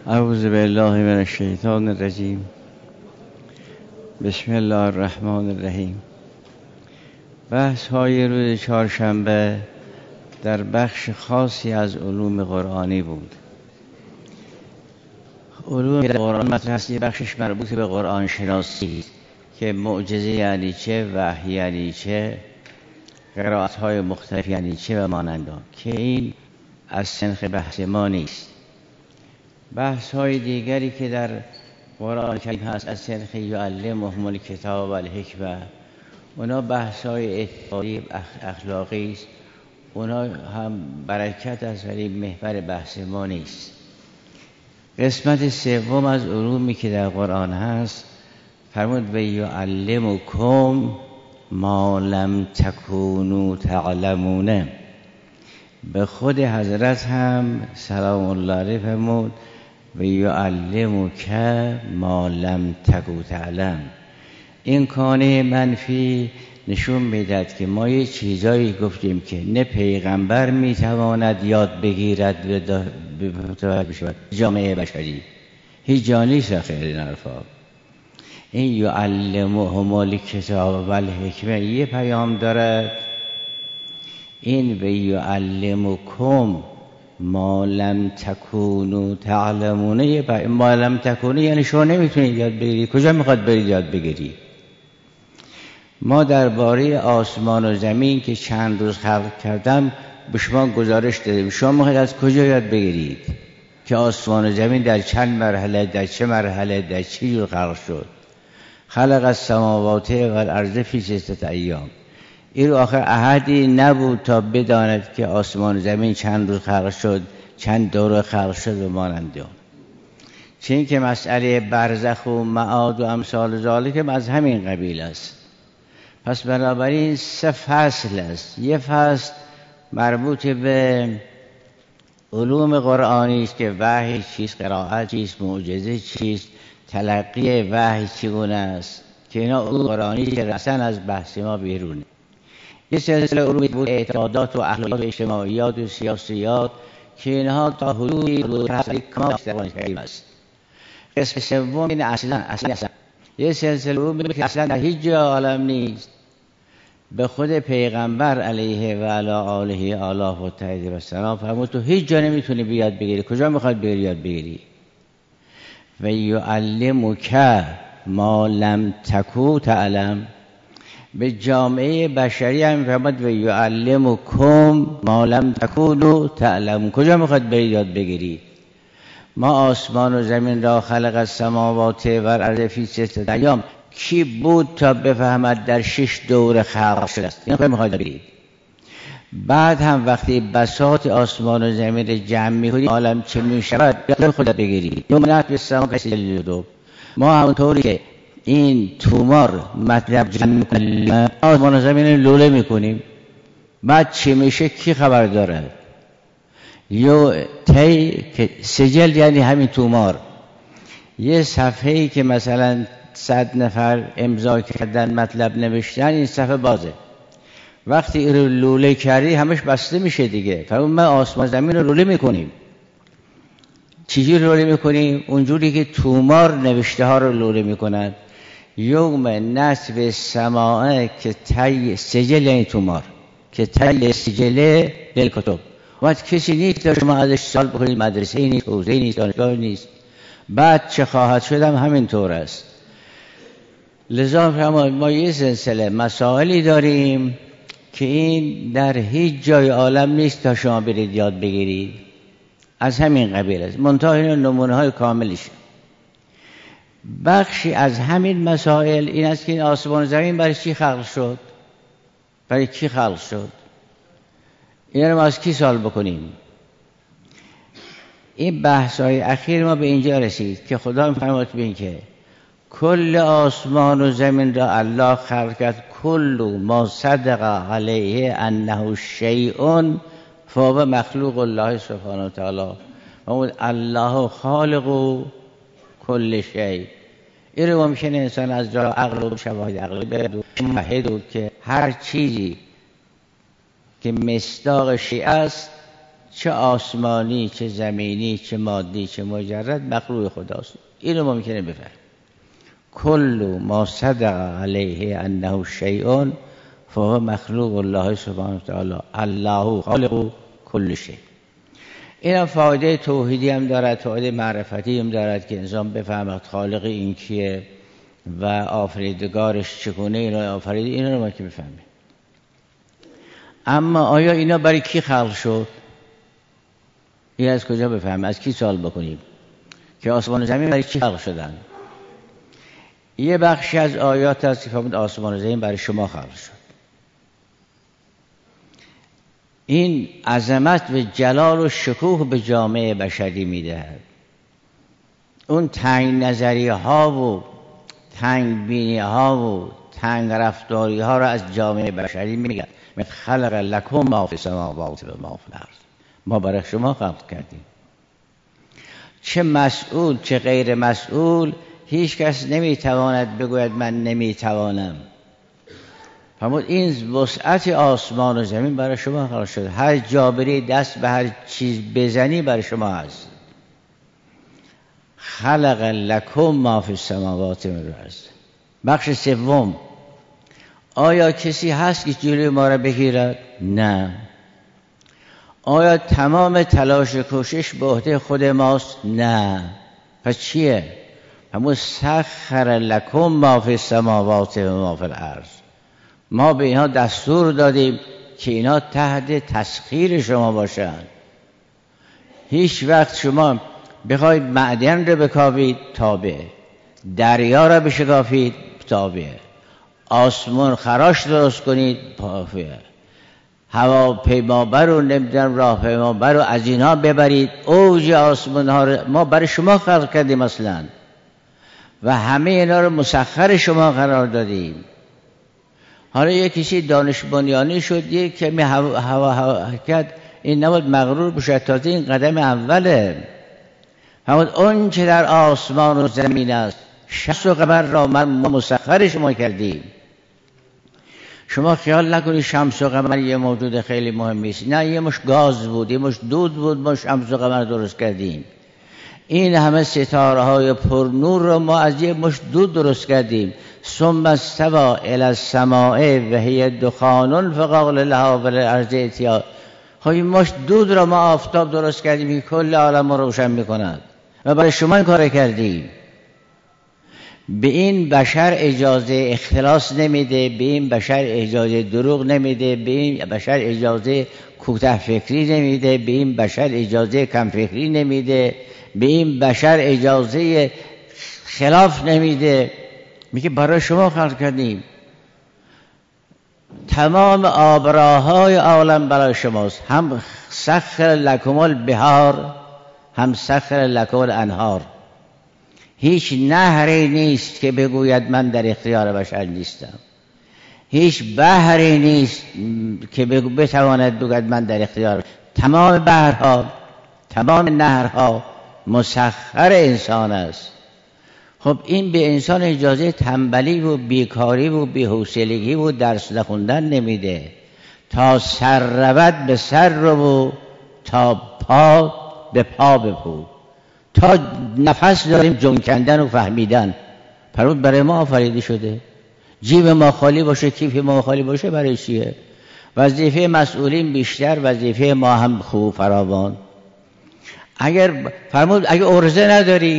اعوذ بالله من الشیطان الرجیم. بسم الله الرحمن الرحیم. بحث های روز چهارشنبه در بخش خاصی از علوم قرآنی بود. علوم قرآن مطرح بخشش مربوط به قرآن شناسی که معجزه یعنی چه، وحی یعنی چه، قرائت های مختلف یعنی چه و مانند آن، که این از سنخ بحث ما نیست. بحث های دیگری که در قرآن کریم هست از سنخ یعلمهم الکتاب و الحکمه، اونا بحث های اعتقادی اخلاقی است، اونا هم برکت است ولی محور بحث ما نیست. قسمت سوم از علومی که در قرآن هست فرمود و یعلمکم ما لم تکونوا تعلمون. به خود حضرت هم سلام الله علیه فرمود و یعلمک ما لم تکن تعلم. این کانه منفی نشون میداد که ما یه چیزایی گفتیم که نه پیغمبر میتواند یاد بگیرد و جامعه بشری هیچ جانی خیر این حرفا. این یعلمهم الکتاب و الحکمه یه پیام دارد، این و یعلمکم ما لم تکونوا تعلمون. ما لم تکونوا یعنی شما نمیتونید یاد بگیرید. کجا میخواد برید یاد بگیرید؟ ما درباره آسمان و زمین که چند روز خلق کردم به شما گزارش دادیم. شما میخواید از کجا یاد بگیرید که آسمان و زمین در چند مرحله، در چه مرحله، در چه جور خلق شد؟ خلق السماوات و الارض فی ستة ایام. این آخر احدی نبود تا بداند که آسمان و زمین چند روز خلق شد، چند دوره خلق شد و مانند آن. چون که مسئله برزخ و معاد و امثال ذالک از همین قبیل است. پس بنابراین 3 فصل است. یه فصل مربوط به علوم قرآنی است که وحی چیست، قرائت چیست، معجزه چیست، تلقی وحی چگونه است، که اینا علوم قرآنی که رسن از بحث ما بیرونه. یه سلسله علومی بود اعتقادات و اخلاقیات و اجتماعیات و سیاسیات که اینها تا حدودی کما استقبال کریم است. قسم سوم این اصلا یه سلسله علومی که اصلا در هیچ جای عالم نیست، به خود پیغمبر علیه و علی آله آله و تایید و سلام فرمود تو هیچ جا نمیتونی بیاد بگیری. کجا میخواد بگیری یاد بگیری؟ و یعلمک ما لم تکو تعلم. به جامعه بشری هم فرمود و یعلمکم ما لم تکونوا تعلمون. کجا میخواد برید یاد بگیرید؟ ما آسمان و زمین را خلق السماوات و الارض فی 6 ایام. کی بود تا بفهمد در 6 دوره خلق شده است؟ این میخواد بگیرید. بعد هم وقتی بساط آسمان و زمین را جمع میکنید عالم چه میشود یاد خودت بگیرید. یومنات به سما کسی دو. ما همونطوری که این تومار مطلب جمع میکنیم آسمان و زمین لوله میکنیم، بعد چی میشه کی خبر داره؟ یه تی که سجل یعنی همین تومار، یه صفحه‌ای که مثلا 100 نفر امضا کردن مطلب نوشتن، این صفحه بازه. وقتی این رو لوله کردی همش بسته میشه دیگه. فرمود ما آسمان زمین رو لوله میکنیم. چیزی لوله میکنیم؟ اونجوری که تومار نوشته ها رو لوله میکنند. یوم نصب سماعه که تی سجل یعنی تومار که تی سجله بالکتب. وقت کسی نیست شما ازش سال بکنید، مدرسه نیست، حوزه نیست، دانشگاه نیست. بعد چه خواهد شدم همین طور است. لذا ما یه سلسله مسائلی داریم که این در هیچ جای عالم نیست تا شما برید یاد بگیرید. از همین قبیل است. منتها این نمونه های کاملش. بخشی از همین مسائل این است که این آسمان و زمین برای چی خلق شد؟ برای کی خلق شد؟ این رو ما از کی سوال بکنیم؟ این بحث های اخیر ما به اینجا رسید که خدا فرمود بین که کل آسمان و زمین را الله خلق کرد. کل ما صدق علیه انه شیء فهو مخلوق الله سبحانه و تعالی. الله خالق کل شیء. این رو ممکنه انسان از جا عقل و شواهد عقلی برد و مشاهد که هر چیزی که مصداق شیء است چه آسمانی چه زمینی چه مادی چه مجرد مخلوق خداست. اینو ممکنه بفهم. کل ما صدق علیه انه شیء فهو مخلوق الله سبحانه و تعالی. الله خالق کل شیء. این فایده توحیدی هم دارد، فایده معرفتی هم دارد که انسان بفهمد خالق این کیه و آفریدگارش چگونه اینا آفرید. اینا رو ما که بفهمیم. اما آیا اینا برای کی خلق شد؟ این از کجا بفهمیم؟ از کی سوال بکنیم که آسمان و زمین برای چی خلق شدن؟ یه بخشی از آیات هست که فرمود آسمان و زمین برای شما خلق شد. این عظمت و جلال و شکوه به جامعه بشری میدهد. اون تنگ نظری ها و تنگ بینی ها و تنگ رفتاری ها را از جامعه بشری میگه. خلق لکم ما فی السماوات و ما فی الارض. ما برای شما خلق کردیم. چه مسئول چه غیر مسئول هیچ کس نمیتواند بگوید من نمیتوانم. فرمود این وسعت آسمان و زمین برای شما خلق شده. هر جابری دست به هر چیز بزنی برای شما هست. خلق لکم ما فی السماوات و الارض. بخش سوم، آیا کسی هست که جلوی ما را بگیرد؟ نه. آیا تمام تلاش و کوشش به عهده خود ماست؟ نه. پس چیه؟ همون سخر لکم ما فی السماوات و ما فی الارض. ما به اینها دستور دادیم که اینا تحت تسخیر شما باشند. هیچ وقت شما بخواید معدن رو بکاوید تابع، دریا رو بشکافید تابع، آسمان خراش درست کنید تابع، هواپیمابر و نمیدونم راهپیمابر و از اینها ببرید اوج آسمان ها رو ما برای شما خلق کردیم اصلا و همه اینا رو مسخر شما قرار دادیم. حالا یک کسی دانش بنیانی شد یک کمی هوا کرد، این نباید مغرور بشه، تازه این قدم اوله. همون اون که در آسمان و زمین است شمس و قمر را ما مسخر شما کردیم. شما خیال نکنید شمس و قمر یه موجود خیلی مهمی است. نه، یه مش گاز بود، یه مش دود بود، ما شمس و قمر درست کردیم. این همه ستاره های پر نور رو ما از یه مش دود درست کردیم. ثم استوى الی السماء و هی دخان فقال لها وللارض ائتیا. خب این مش دود رو ما آفتاب درست کردیم که کل عالم رو روشن میکند و برای شما این کار کردیم. به این بشر اجازه اختلاس نمیده، به این بشر اجازه دروغ نمیده، به این بشر اجازه کوتاه فکری نمیده، به این بشر اجازه کم فکری نمیده، به این بشر اجازه خلاف نمیده. میگه برای شما خلق کردیم. تمام آبراهای عالم برای شماست. هم سخر لکم البحار هم سخر لکم الانهار. هیچ نهری نیست که بگوید من در اختیار بشر نیستم. هیچ بحری نیست که بتواند بگوید من در اختیار. تمام بحرها تمام نهرها مسخر انسان است. خب این به انسان اجازه تنبلی و بیکاری و بی‌حوصلگی و درس نخوندن نمیده. تا سر رود به سر رو و تا پا به پا بپو. تا نفس داریم جون کندن و فهمیدن. پرود برای ما آفریده شده. جیب ما خالی باشه، کیف ما خالی باشه، برای چیه؟ وظیفه مسئولین بیشتر، وظیفه ما هم خوب فراوان. اگر ارزه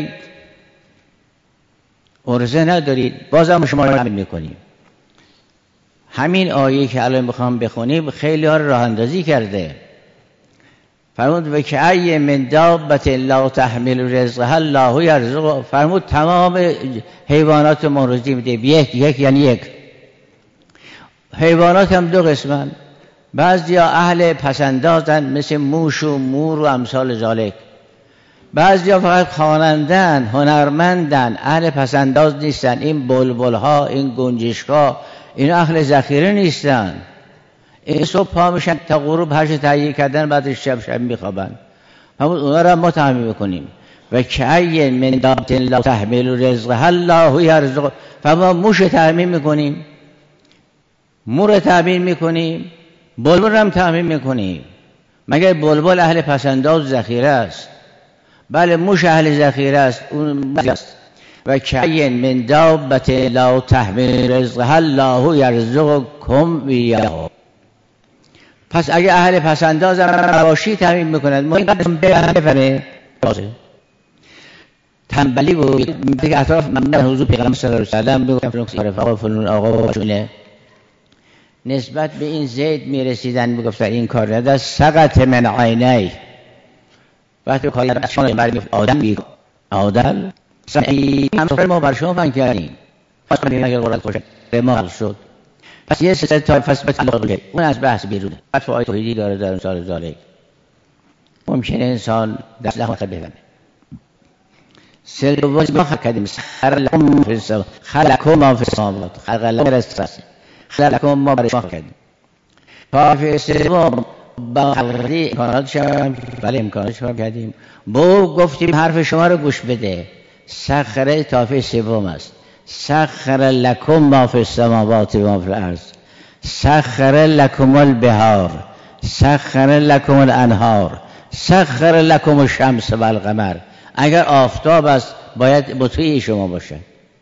ندارید بازم شما رو همین میکنیم. همین آیه که الان میخوام بخونیم خیلی ها راه اندازی کرده. فرمود و که ای من دابت لا تحمل رزقها الله یرزقها. فرمود تمام حیوانات ما روزی میده. یک یعنی یک. حیوانات هم دو قسمن. بعضی اهل پسندازن مثل موش و مور و امثال ذالک. بعضی فقط خوانندن، هنرمندن، اهل پسنداز نیستن. این بلبل ها، این گنجشک ها، این اهل ذخیره نیستن. این صبح پا میشن تا غروب هرچه تهیه کردن بعد شب میخوابن. همون اونا را ما تحمیل میکنیم. و کأی من دابة لا تحمل رزقها الله یرزقها. فما موش تحمیل میکنیم، مور تحمیل میکنیم، بلبل هم تحمیل میکنیم. مگر بلبل اهل پسنداز ذخیره است؟ بله موش اهل ذخیره است، اون است. و کعین من دابت لا تحمل رزقها الله یرزقکم بیها. پس اگه اهل پسنداز رواشی تامین میکنند، ما اینقدر بفهمه تنبلی بود که اطراف من حضور پیغمبر صلی الله علیه و سلم میگفتن فلان آقا شونه نسبت به این زید میرسیدن میگفتن این کار نداره، سقط من عینی. وقتی کاری شما برمی آدم بی آدم سعی هم ما بر شما فن کردیم پس کنیم اگر قرآن خوشه ما شد. پس یه سه تا فصل بطلقه اون از بحث بیرونه. فتفا آیت توحیدی داره در امثال ذالک. ممکنه انسان دست لحظه بفهمه. سلوز ما کردیم خلقکم فی السماوات خلقکم ما فی السماوات خلق الله رست خلقکم ما برای شما کردیم. فی سوم با خلقی امکانات شما بله امکانات شما کردیم. با گفتیم حرف شما رو گوش بده. سخره تافه سوم است. سخر لکم ما فی السماوات و ما فی الارض سخر لکم البحار سخر لکم الانهار سخر لکم الشمس و القمر. اگر آفتاب است باید مطیع شما باشد.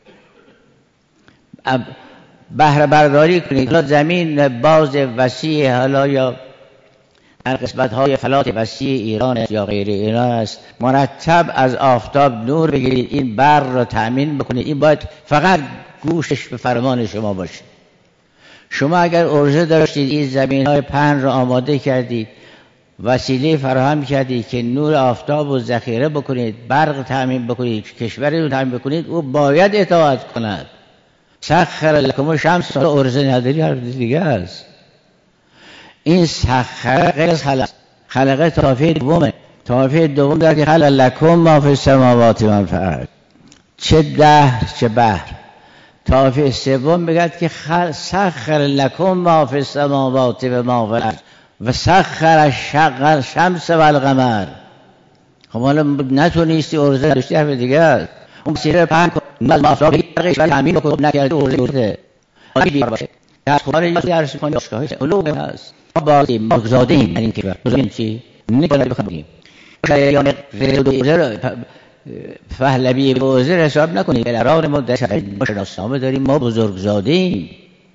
بهره برداری کنید. حالا زمین باز وسیع حالا یا در قسمت‌های فلات وسیع ایران است یا غیر ایران است، مرتب از آفتاب نور بگیرید، این برق را تأمین بکنید. این باید فقط گوشش به فرمان شما باشه. شما اگر عرضه داشتید این زمین‌های پهن را آماده کردید، وسیله فراهم کردید که نور آفتاب رو ذخیره بکنید، برق تأمین بکنید، کشوری رو تأمین بکنید، او باید اطاعت کند. سخر لکم الشمس عرضه نداری حرف دیگه است. این سخر غیر از خلق. خلقه طایفه دومه. طایفه دوم در که خلق لکم ما فی السماوات و ما فی الارض. چه دهر چه بحر. طایفه سوم بگد که سخر لکم ما فی السماوات و ما فی الارض و سخر الشمس و القمر. خب حالا نتونستی عرضه داشتی حرف دیگه است. اون سیره پهن کن از آفتاب بگیرش ولی همین بکن نکرده عرضه آدمی بیار باشه. از خدا یه درس کنی آشکاهی علوم هست. ما بازیم مغزاده ایم در این کشور. بزرگیم چی؟ نکنه بخونیم. شایان غیر فهلبی به وزیر حساب نکنیم. الاران ما در شناسنامه داریم. ما بزرگزاده ایم.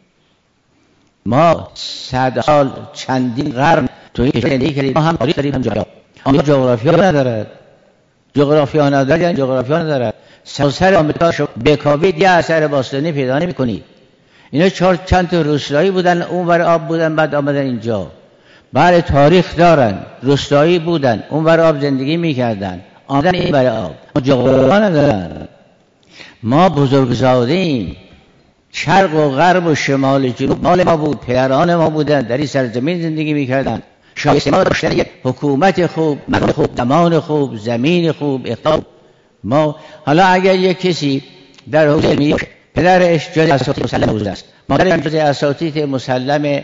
ما 100 سال چندین قرن تو این کشور زندگی کردیم. ما هم تاریخ داریم هم جغرافیا. آمریکا جغرافیا ندارد. جغرافیا ندارد. جغرافیا ندارد. سراسر آمریکا شو بکاوید یه اثر باستانی پیدا نمی‌کنی. اینا چند تا روستایی بودن اونور آب بودن بعد آمدن اینجا. بله تاریخ دارن. روستایی بودن اونور آب زندگی میکردن آمدن اینور آب. ما جغرافیا ندارن. ما بزرگزاده ایم. شرق و غرب و شمال و جنوب مال ما بود. پدران ما بودن در این سرزمین زندگی میکردن. شایسته ما داشتن یک حکومت خوب، مردم خوب، زمان خوب، زمین خوب، اقتصاد. ما حالا اگر یک کسی در حوزه علمی باشه پدرش جز اساتید مسلم حوزه است، مادرش جز اساتید مسلم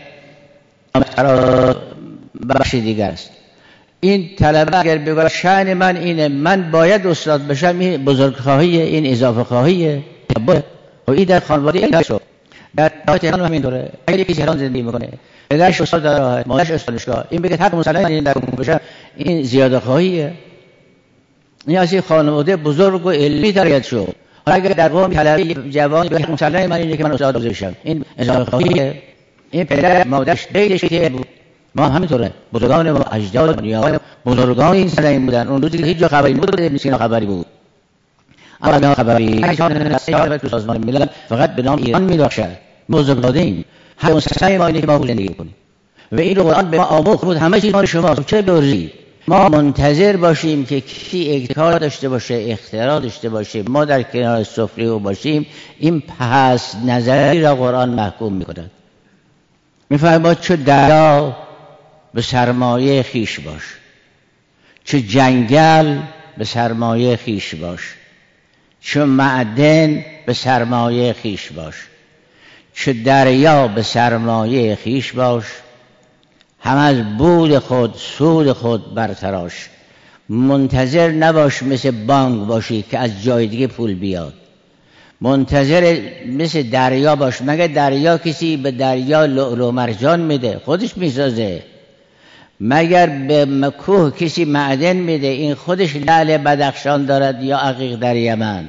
بخش دیگر است. این طلبه اگر بگه شأن من اینه من باید استاد بشم، این بزرگخواهیه، این اضافه خواهیه. و این در خانواده این شد. در تهران همین دوره. اگر یکی تهران زندگی میکنه پدرش استاد داره مادرش استادشگاه، این بگه حق مسلم این در بشه، این زیاده خواهیه. این از خانواده بزرگ و علمی تربیت شد. اگر در قوم طلبه جوان به مسلم من اینه که من استاد بشم، این اضافه خواهیه. این پدر مادرش خیلی شیطه بود. ما همینطوره. بزرگان ما اجداد نیاکان بزرگان این سرزمین بودن. اون روزی که هیچ جا خبری بود ابن سینا خبری بود. اما نه خبری نشان تو سازمان ملل فقط به نام ایران می‌بخشد. بزرگزاده ایم. هر مسلمان ما اینه که ما زندگی کنیم. و این رو قرآن به ما آموخت بود همه چیز مال شماست. چه برزی؟ ما منتظر باشیم که کی ابتکار داشته باشه، اختراع داشته باشه، ما در کنار سفره او باشیم. این پس نظری را قرآن محکوم می‌کند. می‌فرماید چه دریا به سرمایه خیش باش، چه جنگل به سرمایه خیش باش، چه معدن به سرمایه خیش باش، چه دریا به سرمایه خیش باش، هم از بود خود سود خود برتراش. منتظر نباش مثل بانک باشی که از جای دیگه پول بیاد. منتظر مثل دریا باش. مگه دریا کسی به دریا لؤلؤ مرجان میده؟ خودش میسازه. مگر به کوه کسی معدن میده این خودش لعل بدخشان دارد یا عقیق در یمن؟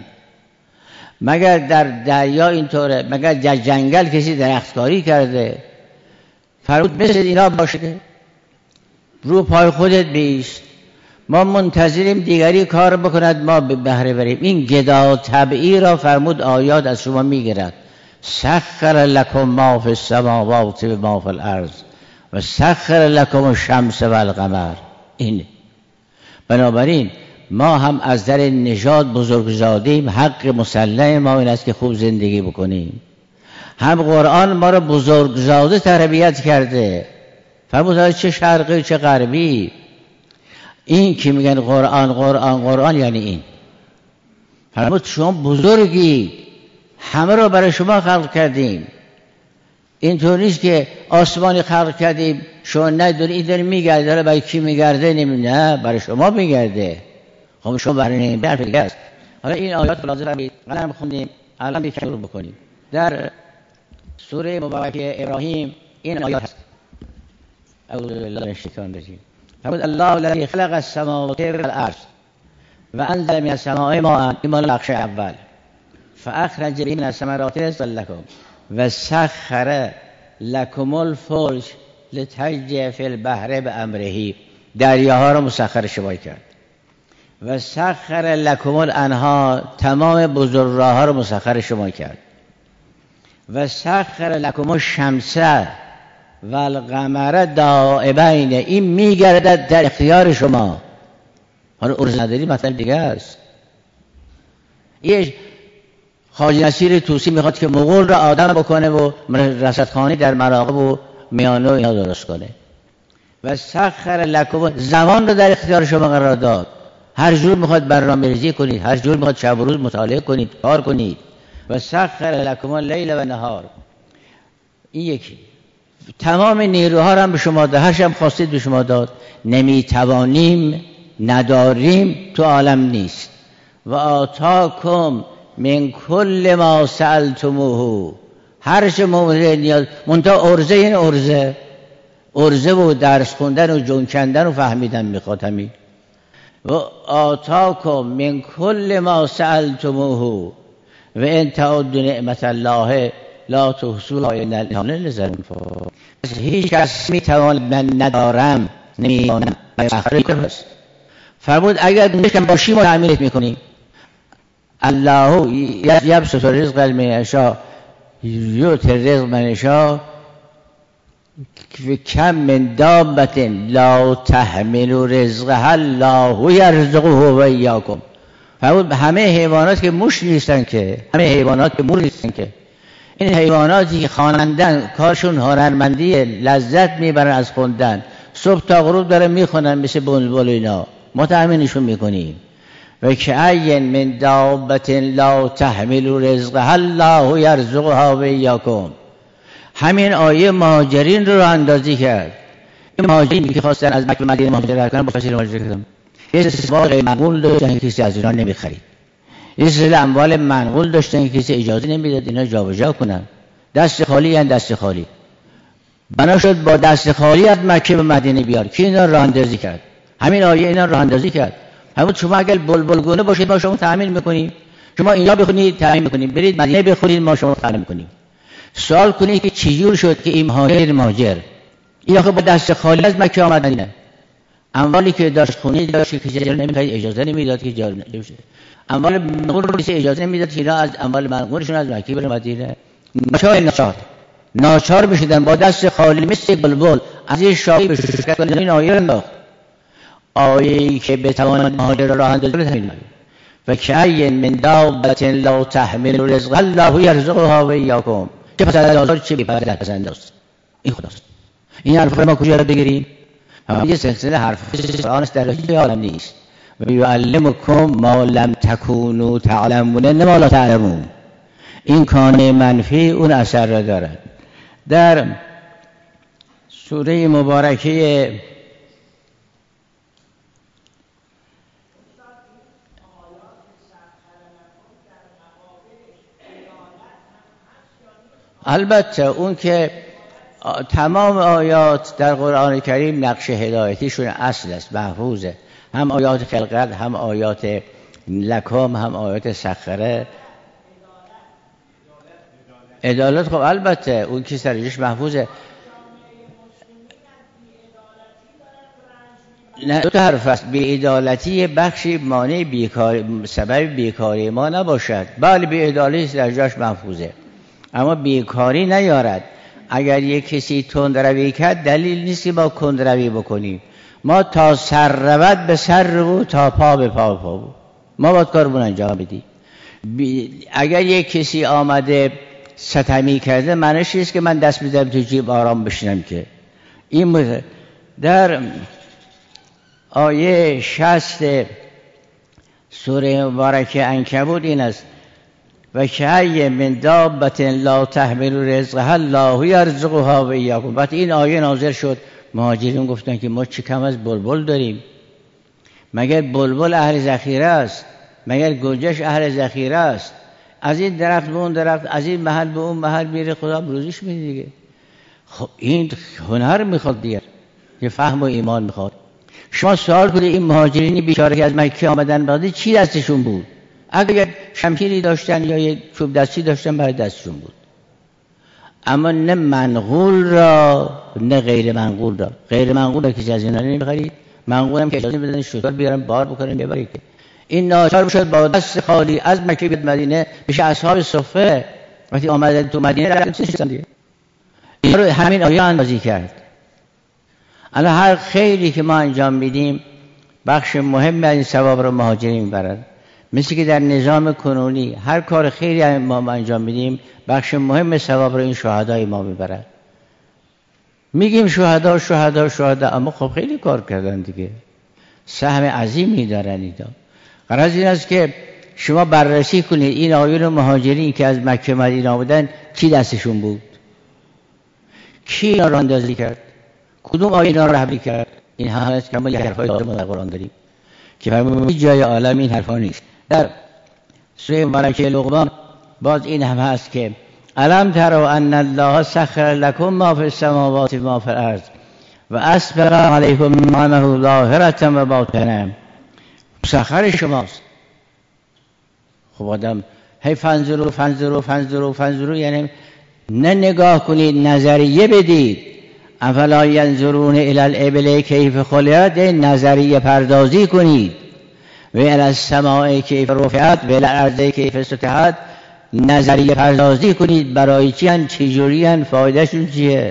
مگر در دریا اینطوره؟ مگر در جنگل کسی درختکاری کرده؟ فرمود مثل اینا باشه، رو پای خودت بیست، ما منتظریم دیگری کار بکند ما به بهره بریم. این گدا طبعی را فرمود آیات از شما میگیرد. سخر لکم ما فی السماوات و ما فی الارض و سخر لکم الشمس و القمر. اینه. بنابراین ما هم از در نژاد بزرگزادیم، حق مسلم ما این است که خوب زندگی بکنیم. هم قرآن ما را بزرگزاده تربیت کرده، فرمود چه شرقی چه غربی. این که میگن قرآن قرآن قرآن یعنی این. فرمود شما بزرگی، همه را برای شما خلق کردیم. اینطور نیست که آسمانی خلق کردیم شما نداری این داره میگرده، حالا برای کی میگرده نه، برای شما میگرده. خب شما برای این برف دیگه است. حالا این آیات لازم فرمید قلم خوندیم، الان یک شروع بکنیم. در سوره مبارکه ابراهیم این آیات هست. اعوذ بالله من الشیطان الرجیم. فرمود الله الذی خلق السماوات والارض و انزل من السماء ماء، این مال بخش اول، فاخرج به من الثمرات رزقا لكم و سخر لكم الفلک لتجری فی البحر بامره، دریاها را مسخر شما کرد. و سخر لكم الانهار، تمام بزرگراه‌ها را مسخر شما کرد. و سخر لكم الشمس و القمر دائبین، این میگردد در اختیار شما. حالا ارز نداری مثلا دیگه است. یه خواجه نصیر طوسی میخواد که مغول را آدم بکنه و رصدخانه در مراغب و میانه اینا درست کنه. و سخر لکم، زمان رو در اختیار شما قرار داد، هر جور میخواد برنامه‌ریزی کنید، هر جور میخواد شب و روز مطالعه کنید، کار کنید. و سخر لکم اللیل و نهار، این یکی. تمام نیروها را هم به شما داد، هر شب خواستید به شما داد. نمیتوانیم، نداریم، تو عالم نیست. و آتاکم من کل ما سألتموه، هر چه مورد نیاز، منتها ارزه، این ارزه و درس خوندن و جون کندن و فهمیدن میخواد همین. و آتاکم من کل ما سألتموه و ان تعدوا نعمت الله لا تحصوها ان الانسان لظلوم کفور. هیچ کس میتواند من ندارم نمیدانم است. فرمود اگر نشکم باشی ما تعمیرت میکنیم. الله یبسط الرزق لمن یشاء یؤتی الرزق من یشاء کم من دابة لا تحمل رزقها الله یرزقه و ایاکم. فرمود همه حیوانات که موش نیستن که، همه حیوانات که مور نیستن که، این حیواناتی که خوانندن کارشون هنرمندی، لذت میبرن از خوندن، صبح تا غروب دارن میخونن مثل بلبل اینا، ما تأمینشون میکنیم. و کأی من دابة لا تحمل رزقها الله یرزقها و ایاکم. همین آیه مهاجرین رو اندازی کرد. این مهاجرین که خواستن از مکه به مدینه مهاجرت کنن با فصیل مهاجرت کردن، یه سری منقول داشتن کسی از اینا نمیخرید، یه سری اموال منقول داشتن کسی اجازه نمیداد اینا جابجا کنن. دست خالی یعنی دست خالی. بنا شد با دست خالی از مکه به مدینه بیار. کی اینا راه اندازی کرد؟ همین آیه اینا راه اندازی کرد. همون شما اگر بلبل گونه باشید ما شما تأمین میکنیم، شما اینا بخونید تأمین میکنیم، برید مدینه بخونید ما شما تأمین میکنیم. سوال کنید که چجور شد که این مهاجر این آخه با دست خالی از مکه آمد مدینه؟ اموالی که داشت خونید داشت که کسی نمیخواد، اجازه نمیداد که جاری نشه. اموال منقول رو اجازه نمیداد که اینا از اموال منقولشون از مکه بره مدینه. ناچار بشیدن با دست خالی مثل بلبل از این شاقی به شکل کنن. این آیه انداخت، آیه‌ای که بتواند مهاجر را راه اندازی کنه. و کأی من دابة لا تحمل رزق الله یرزقها و ایاکم. چه پسنداز چه بی‌پسند است این خداست. این حرف ما کجا رو بگیریم؟ یه سلسله حرف قرآن است در هیچ عالم نیست. و یعلمکم ما لم تکونوا تعلمون ما لا تعلمون. این کانه منفی اون اثر را دارد. در سوره مبارکه البته اون که تمام آیات در قرآن کریم نقش هدایتیشون اصل است، محفوظه. هم آیات خلقت، هم آیات لکم، هم آیات سخره. عدالت خب البته اون که سرجش محفوظه. نه دو تا حرف است. بی‌عدالتی بخشی مانع بیکاری، سبب بیکاری ما نباشد. بله بی‌عدالتی در جاش محفوظه، اما بیکاری نیارد. اگر یک کسی تندروی کرد دلیل نیست که ما کندروی بکنیم. ما تا سر رود به سر رو، تا پا به پا بود. ما باید کارمون انجام بدیم. اگر یک کسی آمده ستمی کرده معنیش نیست که من دست می‌ذارم تو جیب آرام بشینم. که این در آیه 60 سوره مبارکه عنکبوت این است: و کأی من دابة لا تحمل رزقها الله یرزقها و ایاکم. وقتی این آیه نازل شد مهاجرین گفتن که ما چه کم از بلبل داریم؟ مگر بلبل اهل ذخیره است؟ مگر گنجش اهل ذخیره است؟ از این درخت به اون درخت، از این محل به اون محل میره، خدا روزیش میده دیگه. خب این هنر میخواد دیگه، یه فهم و ایمان میخواد. شما سوال کنید این مهاجرین بیچاره که از مکه آمدن بعد چی دستشون بود؟ اگر شمشیری داشتن یا یک چوب دستی داشتن برای دستشون بود، اما نه منقول را نه غیر منقول را. غیر منقول را کسی از اینا نمیخرید، منقول هم که اجازه بدن شطور بیارن بار بکنن ببرید. این ناچار شد با دست خالی از مکه به مدینه بشه اصحاب صفه. وقتی آمدن تو مدینه رفتن دیگه. این رو همین آیه اندازی کرد. الان هر خیری که ما انجام میدیم بخش مهم از این ثواب رو مهاجرین میبرن. مثل که در نظام کنونی هر کار خیری ما انجام میدیم بخش مهم ثواب رو این شهدای ما میبرن. میگیم شهدا شهدا شهدا، اما خب خیلی کار کردن دیگه، سهم عظیمی دارن اینا. غرض این است که شما بررسی کنید این آیون مهاجرین که از مکه مدینه آمدن کی دستشون بود؟ کی اینا رو اندازی کرد؟ کدوم آیه اینا رو رهبری کرد؟ این همه است که ما یه حرفای داریم در قرآن داریم که فرمود جای عالم این حرفا نیست. در سوره مبارکه لقمان باز این هم هست که الم تروا ان الله سخر لكم ما فی السماوات و ما فی الارض و اسبغ علیکم نعمه ظاهرة و باطنة. سخر شماست. خب آدم هی فنظروا فنظروا فنظروا فنظروا، یعنی نه نگاه کنید، نظریه بدید. افلا ینظرون الی الابل کیف خلقت، نظریه پردازی کنید. و الی السماء کیف رفعت و الی الارض کیف سطحت، نظریه پردازی کنید. برای چی ان؟ چجوری ان؟ فایدهشون چیه؟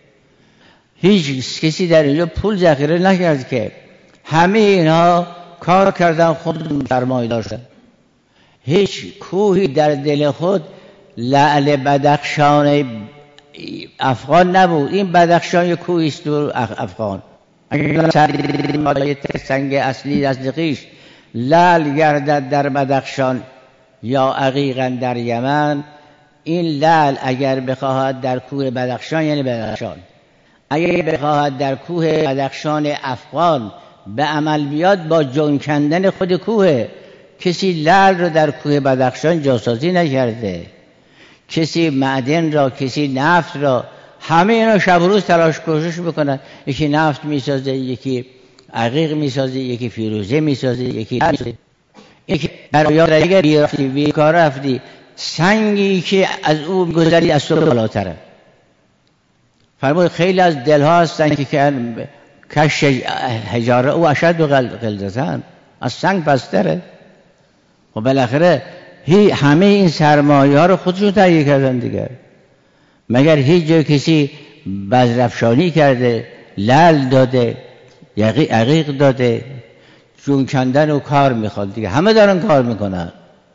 هیچ کسی در اینجا پول ذخیره نکرد که، همه اینها کار کردن خود سرمایه‌دار شدن. هیچ کوهی در دل خود لعل بدخشان افغان نبود. این بدخشان یک کوهی است در افغان. اگر سنگ اصلی از دقیش لعل گردد در بدخشان یا عقیقا در یمن، این لعل اگر بخواهد در کوه بدخشان، یعنی بدخشان، اگر بخواهد در کوه بدخشان افغان به عمل بیاد با جون کندن خود کوه. کسی لعل رو در کوه بدخشان جاسازی نکرده، کسی معدن را، کسی نفت را. همه اینا شب و روز تلاش کوشش میکنن. یکی نفت میسازه، یکی عقیق میسازه، یکی فیروزه میسازه، یکی برای دیگر بیکار رفتی، سنگی که از او گذری از تو بالاتره. فرمود خیلی از دلها هستن که کش حجاره او اشد و غلظتن، از سنگ پستره. و بالاخره همه این سرمایه ها رو خودشون تهیه کردن دیگر. مگر هیچ جای کسی بذرافشانی کرده، لعل داده، عقیق داده، جون کندن و کار میخواد دیگه. همه دارن کار میکنن،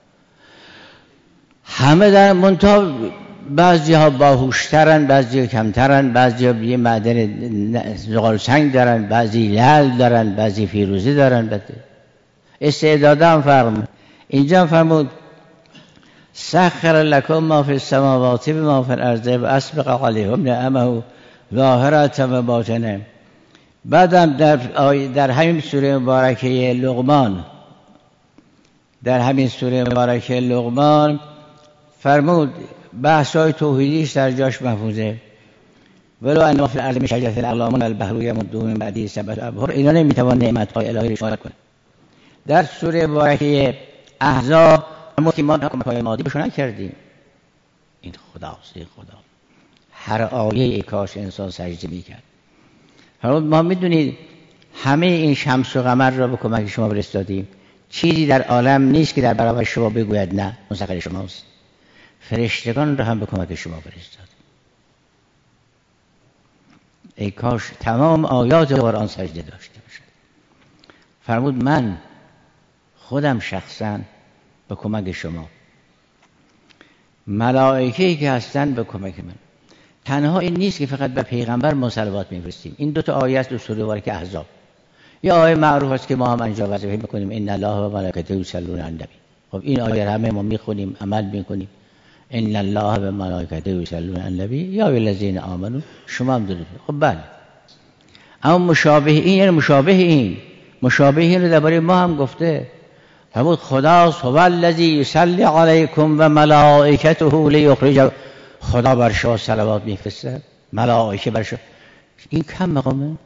همه دارن، منتها بعضی ها باهوشترن، بعضی ها کمترن، بعضی ها یه معدن زغال سنگ دارن، بعضی لعل دارن، بعضی فیروزه دارن. استعداد هم فرمود. اینجا فرمود سخر لکم ما فی السماوات و ما فی الارض و اسبغ علیهم نعمه ظاهرة و باطنة. بعدم در همین سوره مبارکه لقمان، در همین سوره مبارکه لقمان فرمود بحثای توحیدیش در جاش محفوظه. ولو ان ما فی الارض من شجرة اقلام البحر یمده من بعده سبعة ابحر، اینا نمیتوان نعمت‌های الهی رو اشاره کنه. در سوره مبارکه احزاب ما کمک‌های مادی بهشون نکردیم. این خداست، این خدا. هر آیه ای کاش انسان سجده میکرد. حالا ما میدونید همه این شمس و قمر را به کمک شما فرستادیم. چیزی در عالم نیست که در برابر شما بگوید نه مستقل شماست. فرشتگان را هم به کمک شما فرستاد. ای کاش تمام آیات قرآن سجده داشته باشد. فرمود من خودم شخصا به کمک شما، ملائکه‌ای که هستن به کمک من. تنها این نیست که فقط به پیغمبر ما صلوات می‌فرستیم. این دو تا آیه است در سوره مبارکه احزاب. یه آیه معروف است که ما هم انجام وظیفه می‌کنیم، ان الله و ملائکته یصلون علی النبی. خب این آیه همه ما می‌خونیم، عمل می‌کنیم. ان الله و ملائکته یصلون علی النبی یا الذین آمنو، شما هم دارید. خب بله. اما مشابه این یعنی مشابه این رو درباره ما هم گفته. فرمود خداست هو الذی یصلی علیکم و ملائکته لیخرج. خدا بر شما صلوات میفرسته، ملائکه بر شما. این کم مقامه؟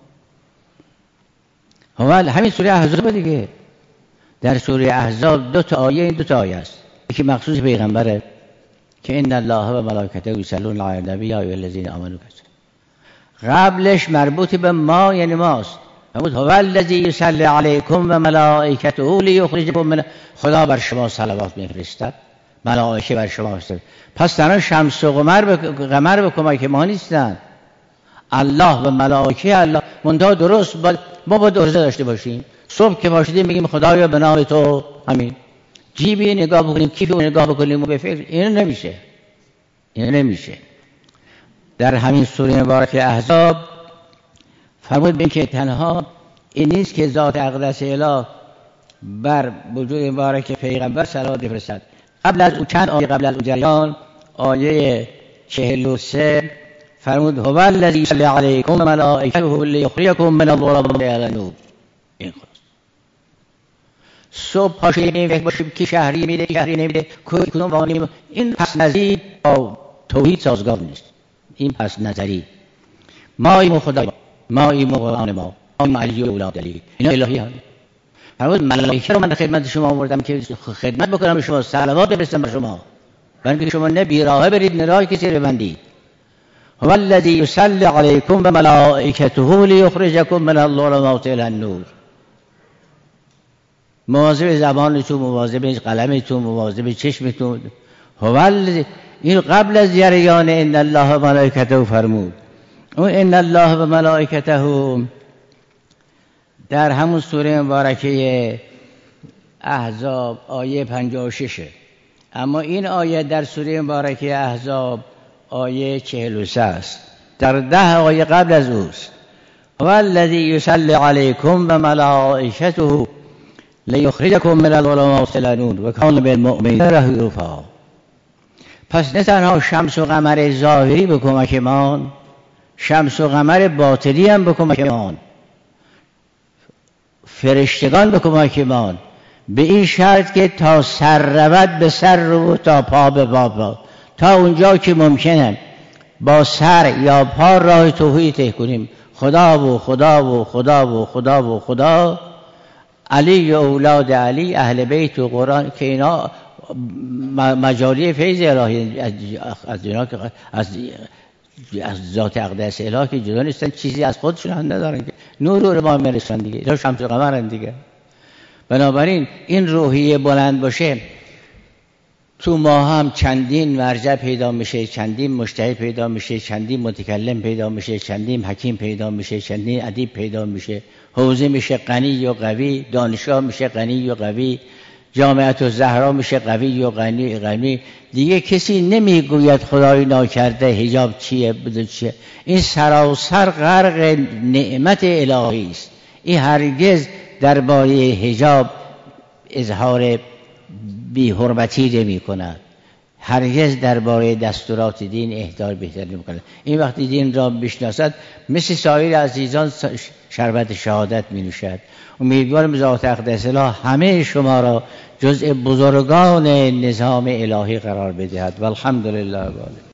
همین سوره احزاب دیگه. در سوره احزاب دو تا آیه است. یکی مخصوص پیغمبره که ان الله و ملائکته یصلون علی النبی یا ایها الذین آمنوا. قبلش مربوط به ما یعنی ماست. فرمود هو الذی یصلی علیکم و ملائکته لیخرجکم من. خدا بر شما صلوات میفرستد، ملائکه بر شما هستند. پس تنها شمس و قمر به کمک ما نیستند. الله و ملائکه الله منتها درست ما باید عرضه داشته باشیم. صبح که باشیدیم بگیم خدایا به نام تو، همین جیبی نگاه بکنیم، کیفی نگاه بکنیم و به فکر، این نمیشه. در همین سوره مبارکه احزاب فرمود بین که تنها این نیست که ذات اقدس اله بر وجود مبارک پیغمبر صلوات بفرستد. قبل از او چند آیه قبل از او جریان آیه 43 فرمود هو الذی یصلی علیکم و ملائکته لیخرجکم من الظلمات الی النور. این خلاص. صبح پاشیم فکر باشیم که شهری میده که شهری نمیده، کدوم وانی. این پس نظری با توحید سازگار نیست. این پس نظری ماییم خدا، ماییم قرآن ما، ماییم علی و اولاد علی، اینا الهی هم. فرمود ملائکه رو من خدمت شما آوردم که خدمت بکنم به شما، صلوات بفرستم بر شما، برای اینکه شما نه بیراهه برید نه راه کسی رو ببندید. هو الذی یصلی علیکم و ملائکته لیخرجکم من الظلمات الی النور. مواظب زبانتون، مواظب قلمتون، مواظب چشمتون. هو الذی، این قبل از جریان ان الله و ملائکته فرمود. و ان الله و ملائکته در همون سوره مبارکه احزاب آیه 56. اما این آیه در سوره مبارکه احزاب آیه 43 است. در 10 آیه قبل از اوست. هو الذی یصلی علیکم و ملائکته لیخرجکم من الظلمات الی النور و کان بالمؤمنین رحیما. پس نه تنها شمس و قمر ظاهری به کمک ما، شمس و قمر باطنی هم به کمک ما، فرشتگان به کمک ما، به این شرط که تا سر رود به سر رو، تا پا به پا، تا اونجا که ممکنه با سر یا پا راه توحید طی کنیم. خدا و خدا و خدا و خدا و خدا، علی و اولاد علی، اهل بیت و قرآن، که اینا مجاری فیض الهی از ذات اقدس الهی که جدا نیستن، چیزی از خودشون هم ندارن که نور رو ما میرسن دیگه، اینا شمس و قمرن دیگه. بنابراین این روحیه بلند باشه، تو ما هم چندین مرجع پیدا میشه، چندین مجتهد پیدا میشه، چندین متکلم پیدا میشه، چندین حکیم پیدا میشه، چندین ادیب پیدا میشه، حوزه میشه غنی و قوی، دانشگاه میشه غنی و قوی، جامعه الزهرا میشه قوی و غنی. دیگه کسی نمیگوید خدای ناکرده حجاب چیه بده چیه. این سراسر غرق نعمت الهی است. این هرگز درباره حجاب اظهار بی حرمتی نمی کند، هرگز درباره دستورات دین اهدار بهتر نمی کند. این وقتی دین را بشناسد مثل سایر عزیزان شربت شهادت می نوشد. امیدوارم ذات اقدس اله همه شما را جزء بزرگان نظام الهی قرار بدهد. والحمدلله.